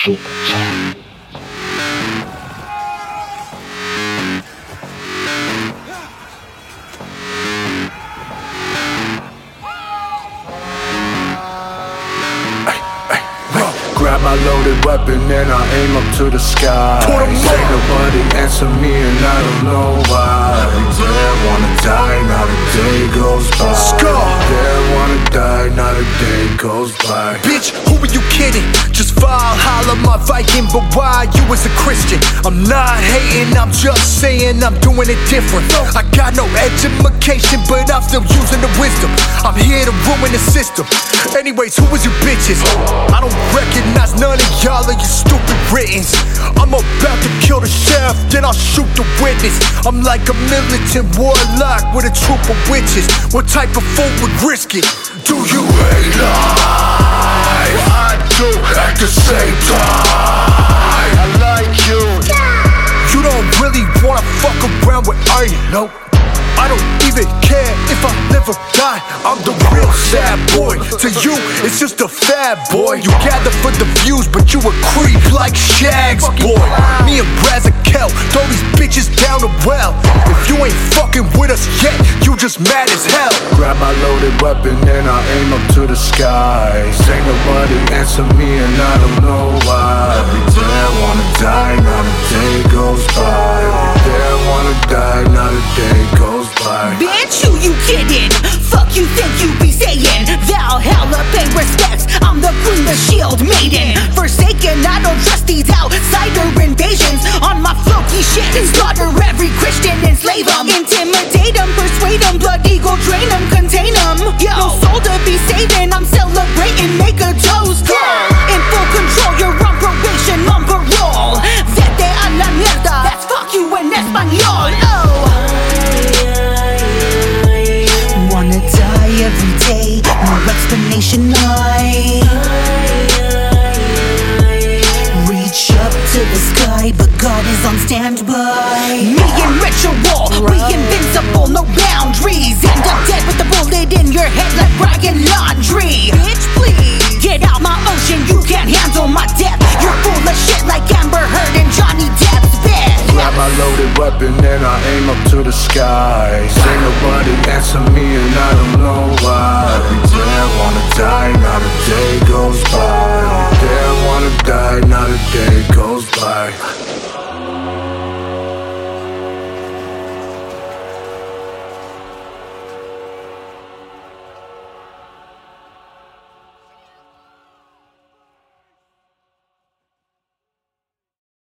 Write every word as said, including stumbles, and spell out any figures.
Grab my loaded weapon and I aim up to the sky. Ain't nobody answer me and I don't know why. Every day I wanna die, not a day goes by. Every day I wanna die, not a day goes by. Bitch, who are you kidding? Just file, holler my Viking, but why you as a Christian? I'm not hating, I'm just saying I'm doing it different. I got no education, but I'm still using the wisdom. I'm here to ruin the system. Anyways, who is you bitches? I don't recognize none of y'all of you stupid writtens. I'm about to kill the sheriff, then I'll shoot the witness. I'm like a militant warlock with a troop of witches. What type of fool would risk it? Do you hate life? I do at the same time. I like you. You don't really wanna fuck around with Iron, nope. I don't even care if I live or die. I'm the real sad boy. To you, it's just a fad boy. You gather for the views, but you a creep like Shags, boy. Me and Razakel, throw these bitches down the well. If you ain't fucking with us yet, you just mad as hell. Grab my loaded weapon and I aim up to the sky. Ain't nobody answer me and I don't know why. Every day I wanna die, not a day goes by. Every day I wanna die, not a day goes by. Bitch, who you kidding? Fuck you think you be saying? Valhalla, pay respects, I'm the queen, the shield maiden. Forsaken, I don't trust these outsider invasions. On my floaty shit, slaughter every Christian, enslave them. Intimidate them, persuade them, blood eagle, drain them, contain them. Yo, no soul to be saving, I'm celebrating, make a toast. Yeah. In full control, you're on probation, on parole. Vete a la mierda, that's fuck you in Espanol. Oh. Wanna die every day, no explanation, I reach up to the sky, but God is on standby. Me and ritual, we invincible, no boundaries. End up dead with a bullet in your head like Brian Laundrie. Bitch, please, get out my ocean, you can't handle my depth. You're full of shit like Amber Heard and Johnny Depp's bed. Grab my loaded weapon and I aim up to the sky. Ain't nobody answer me and